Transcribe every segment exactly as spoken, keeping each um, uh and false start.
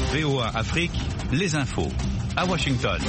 V O A Afrique, les infos. À Washington.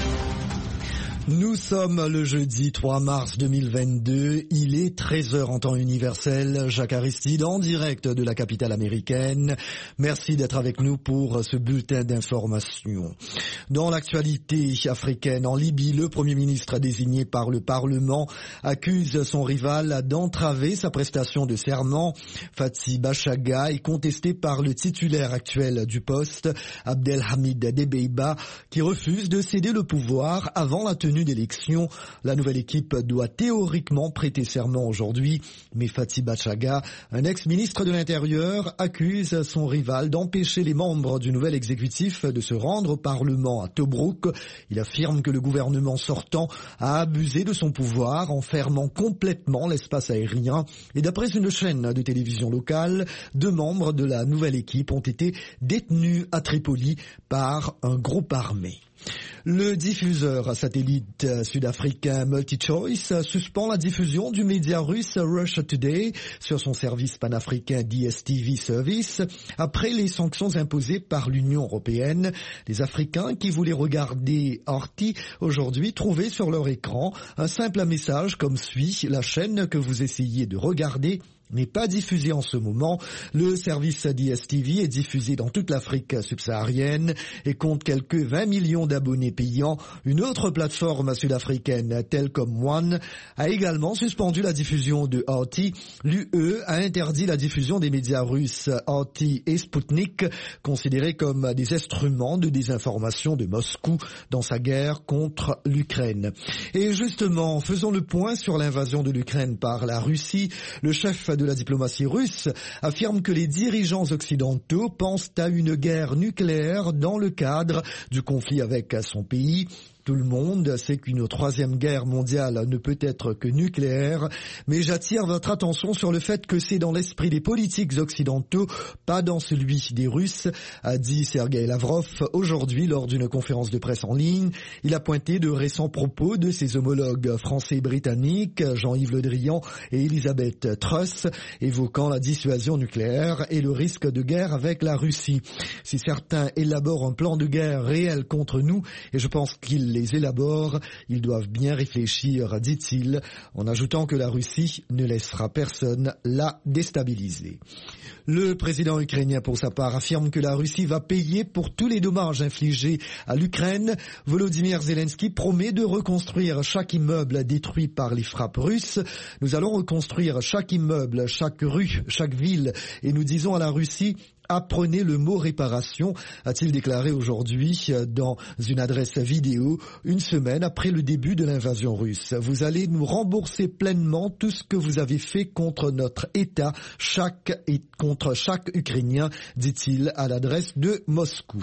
Nous sommes le jeudi trois mars deux mille vingt-deux, il est treize heures en temps universel. Jacques Aristide en direct de la capitale américaine. Merci d'être avec nous pour ce bulletin d'information. Dans l'actualité africaine, en Libye, le Premier ministre désigné par le Parlement accuse son rival d'entraver sa prestation de serment. Fathi Bachaga est contesté par le titulaire actuel du poste, Abdelhamid Debeiba, qui refuse de céder le pouvoir avant la tenue d'élection. La nouvelle équipe doit théoriquement prêter serment aujourd'hui, mais Fathi Bachaga, un ex-ministre de l'Intérieur, accuse son rival d'empêcher les membres du nouvel exécutif de se rendre au Parlement à Tobrouk. Il affirme que le gouvernement sortant a abusé de son pouvoir en fermant complètement l'espace aérien. Et d'après une chaîne de télévision locale, deux membres de la nouvelle équipe ont été détenus à Tripoli par un groupe armé. Le diffuseur satellite sud-africain MultiChoice suspend la diffusion du média russe Russia Today sur son service panafricain D S T V Service après les sanctions imposées par l'Union européenne. Les Africains qui voulaient regarder R T aujourd'hui trouvaient sur leur écran un simple message comme suit: la chaîne que vous essayez de regarder n'est pas diffusé en ce moment. Le service D S T V est diffusé dans toute l'Afrique subsaharienne et compte quelques vingt millions d'abonnés payants. Une autre plateforme sud-africaine, telle comme One, a également suspendu la diffusion de R T. L'U E a interdit la diffusion des médias russes R T et Sputnik, considérés comme des instruments de désinformation de Moscou dans sa guerre contre l'Ukraine. Et justement, faisons le point sur l'invasion de l'Ukraine par la Russie. Le chef de la diplomatie russe affirme que les dirigeants occidentaux pensent à une guerre nucléaire dans le cadre du conflit avec son pays. Tout le monde sait qu'une troisième guerre mondiale ne peut être que nucléaire, mais j'attire votre attention sur le fait que c'est dans l'esprit des politiques occidentaux, pas dans celui des Russes, a dit Sergueï Lavrov aujourd'hui lors d'une conférence de presse en ligne. Il a pointé de récents propos de ses homologues français et britanniques, Jean-Yves Le Drian et Elisabeth Truss, évoquant la dissuasion nucléaire et le risque de guerre avec la Russie. Si certains élaborent un plan de guerre réel contre nous, et je pense qu'ils les élaborent, ils doivent bien réfléchir, dit-il, en ajoutant que la Russie ne laissera personne la déstabiliser. Le président ukrainien, pour sa part, affirme que la Russie va payer pour tous les dommages infligés à l'Ukraine. Volodymyr Zelensky promet de reconstruire chaque immeuble détruit par les frappes russes. Nous allons reconstruire chaque immeuble, chaque rue, chaque ville, et nous disons à la Russie: apprenez le mot réparation, a-t-il déclaré aujourd'hui dans une adresse vidéo, une semaine après le début de l'invasion russe. Vous allez nous rembourser pleinement tout ce que vous avez fait contre notre État, chaque et contre chaque Ukrainien, dit-il à l'adresse de Moscou.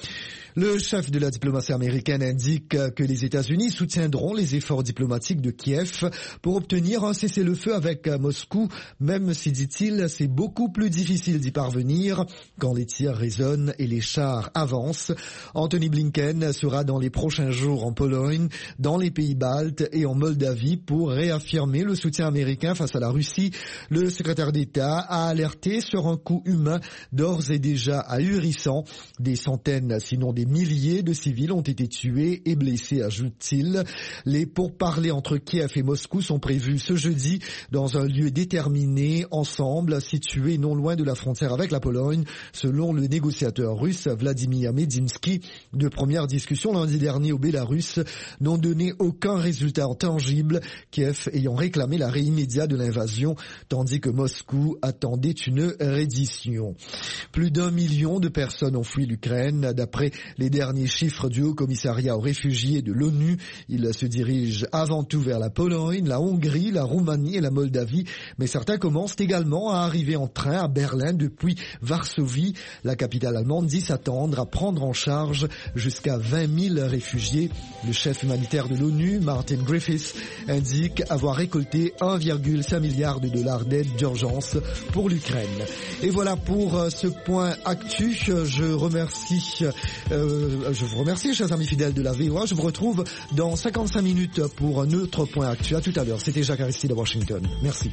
Le chef de la diplomatie américaine indique que les États-Unis soutiendront les efforts diplomatiques de Kiev pour obtenir un cessez-le-feu avec Moscou, même si, dit-il, c'est beaucoup plus difficile d'y parvenir quand les tirs résonnent et les chars avancent. Anthony Blinken sera dans les prochains jours en Pologne, dans les pays baltes et en Moldavie pour réaffirmer le soutien américain face à la Russie. Le secrétaire d'État a alerté sur un coût humain d'ores et déjà ahurissant. Des centaines, sinon des milliers de civils ont été tués et blessés, ajoute-t-il. Les pourparlers entre Kiev et Moscou sont prévus ce jeudi dans un lieu déterminé, ensemble, situé non loin de la frontière avec la Pologne, selon le négociateur russe Vladimir Medinsky. De premières discussions lundi dernier au Bélarus n'ont donné aucun résultat tangible, Kiev ayant réclamé l'arrêt immédiat de l'invasion, tandis que Moscou attendait une reddition. Plus d'un million de personnes ont fui l'Ukraine, d'après les derniers chiffres du Haut Commissariat aux réfugiés de l'ONU. Il se dirige avant tout vers la Pologne, la Hongrie, la Roumanie et la Moldavie, mais certains commencent également à arriver en train à Berlin depuis Varsovie. La capitale allemande dit s'attendre à prendre en charge jusqu'à vingt mille réfugiés. Le chef humanitaire de l'ONU, Martin Griffiths, indique avoir récolté un virgule cinq milliard de dollars d'aide d'urgence pour l'Ukraine. Et voilà pour ce point actu. Je remercie euh, je vous remercie, chers amis fidèles de la V O A. Je vous retrouve dans cinquante-cinq minutes pour un autre point actu. À tout à l'heure. C'était Jacques Aristide à Washington. Merci.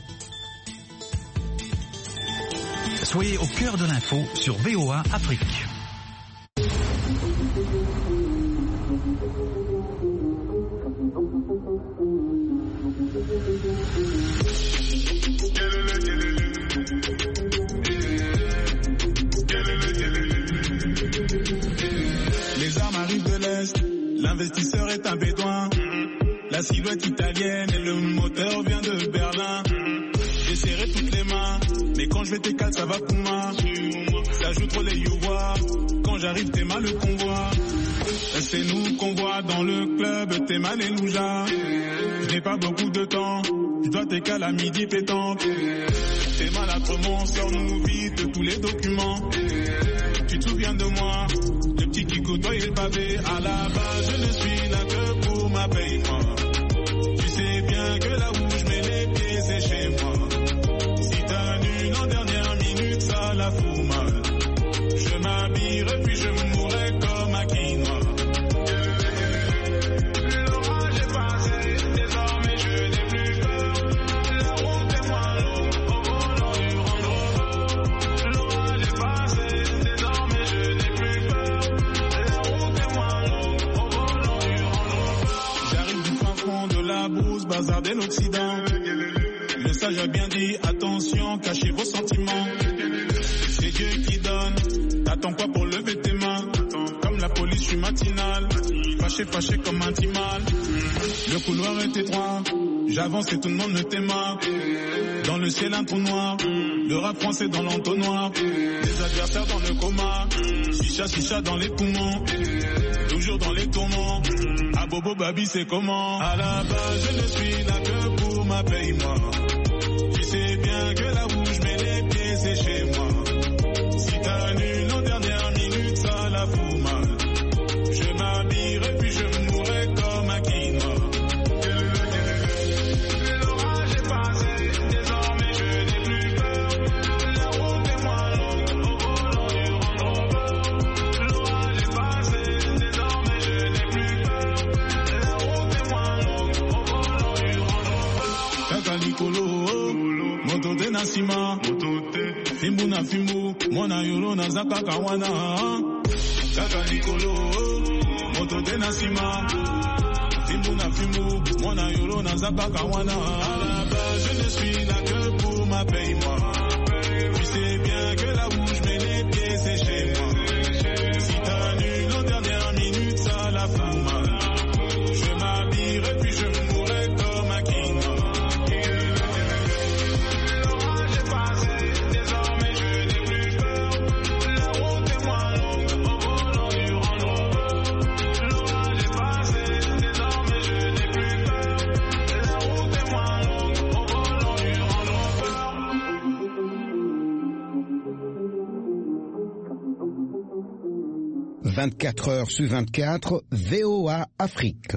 Soyez au cœur de l'info sur V O A Afrique. L'investisseur est un bédouin. La silhouette italienne et le moteur vient de Berlin. J'ai serré toutes les mains, mais quand je vais t'écaler, ça va pour moi. Ça joue trop les youvois. Quand j'arrive, t'es mal le convoi. C'est nous qu'on voit dans le club, t'es mal et louja. Je n'ai pas beaucoup de temps, je dois t'écaler à midi pétanque. T'es mal à Tremont, sors-nous vite tous les documents. Tu te souviens de moi, le petit qui côtoyait le pavé. À la base, je ne suis là que pour ma paye, moi. Tu sais bien que là où je mets les pieds, c'est chez moi. Si t'as nul en dernière minute, ça la fout mal. Je m'habillerai puis je mourrai comme un quinoa. L'orage est passé, désormais je n'ai plus peur. La route est moins longue, au volant du Range Rover. L'orage est passé, désormais je n'ai plus peur. La route est moins longue, au volant du Range Rover. J'arrive du fin fond de la brousse, bazar de l'Occident. Le sage a bien dit, attention, cachez vos sentiments. C'est Dieu qui donne, t'attends quoi pour lever tes mains? Comme la police, je suis matinal, fâché, fâché comme un timal. Le couloir est étroit, j'avance et tout le monde me t'aima. Dans le ciel un trou noir, le rap français dans l'entonnoir. Les adversaires dans le coma, chicha, chicha dans les poumons. Toujours dans les tourments, à Bobo Babi c'est comment? À la base, je ne suis là que pour ma paye, moi. Tu sais bien que là où je mets les pieds, c'est chez moi. Si t'as nul en dernière minute, ça la fout mal. Je m'habillerai puis je mourrai comme un quinoa. L'orage est passé, désormais je n'ai plus peur. La route est moins longue, au volant du Range Rover. L'orage est passé, désormais je n'ai plus peur. La route est moins longue, au volant du Range Rover. Kaka Nicolo, moto de Nassima, Fimbu na Fimbu, Mona Yolo na Zaka Kawana. Kaka Nicolo, moto de Nassima, Fimbu na Fimbu, Mona Yolo na Zaka Kawana. À la base, je ne suis là que pour ma paye, moi. Tu sais bien que là où je mets les pieds, c'est chez moi. Si t'as nul en dernière minute, ça la fout mal. Je m'habillerai puis je mourrai comme un quinoa. vingt-quatre heures sur vingt-quatre, V O A Afrique.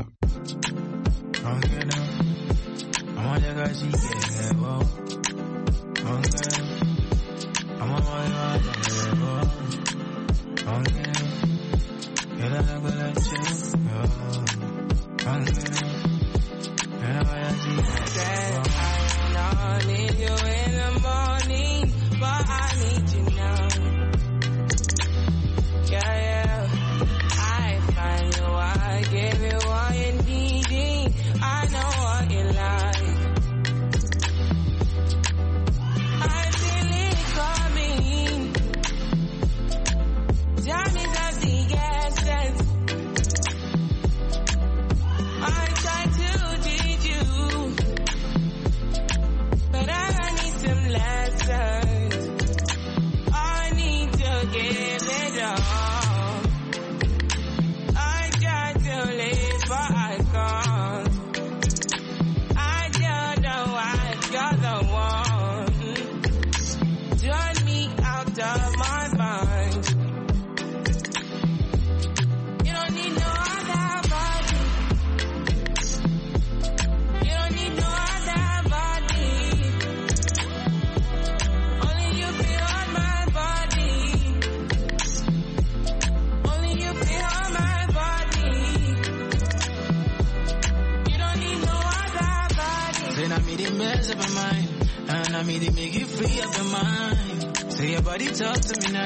Talk to me now.